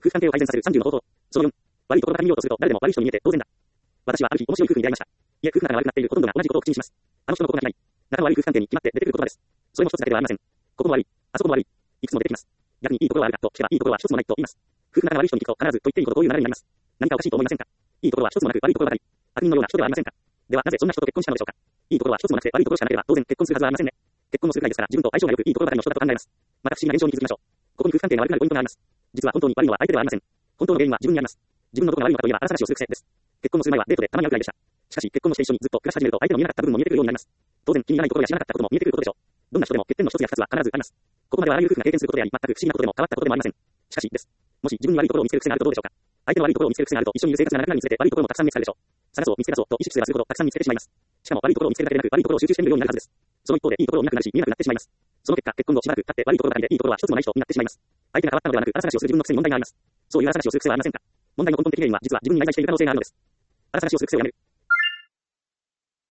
夫婦関係を改善させる30の方法。その4、悪いところから見ようとすると誰でも悪い人に見えて当然だ。私はある日面白い夫婦に出会いました。いえ、夫婦仲が悪くなっているほとんどが同じことを口にします。あの人のことが嫌い。仲の悪い夫婦関係に決まって出てくる言葉です。それも一つだけではありません。ここも悪い、あそこも悪い。いくつも出てきます。逆にいいところはあるかと聞けばいいところは一つもないと言います。夫婦仲が悪い人に聞くと必ずと言っていいことという流れになります。何かおかしいと思いませんか？いいところは一つもなく悪いところばかり。悪人のような人ではありませんか？ではなぜそんな人と結婚したのでしょうか？いいところは一つもなくて悪いところしかなければ当然結婚するはずはありませんね。結婚のするくらいですから自分と相性が良くいいところばかりの人だと考えます。また不思議な現象に気づきましょう。ここに夫婦関係が悪くなるポイントがあります。実は本当に悪いのは相手ではありません。本当の原因は自分にあります。自分のどこが悪いのかといえば荒探しをする癖です。結婚のする前はデートでたまに会うくらいでした。しかし結婚をして一緒にずっと暮らし始めると相手の見えなかった部分も見えてくるようになります。当然気に入らないところや知らなかったことも見えてくることでしょう。どんな人でも欠点の一つや二つは必ずあります。ここまではあらゆる夫婦が経験することであり、全く不思議なことでも変わったことでもありません。しかしです。もし自分に悪いところを見つける癖があるとどうでしょうか。相手の悪いところを見つける癖があると一緒にいる生活が長くなるにつれて悪いところもたくさん見つかるでしょう。探そう見つけ出そうと意識すればするほどたくさん見つけてしまいます。しかも悪いところを見つけるだけでなく悪いところを集中してみるようになるはずです。その一方でいいところを見なくなるし見えなくなってしまいます。その結果結婚後しばらく経って悪いところばかりでいいところは一つもない人になってしまいます。相手が変わったのではなく荒探しをする自分の癖に問題があります。そういう荒探しをする癖はありませんか？問題の根本的原因は実は自分に内在している可能性があるのです。荒探しをする癖をやめる。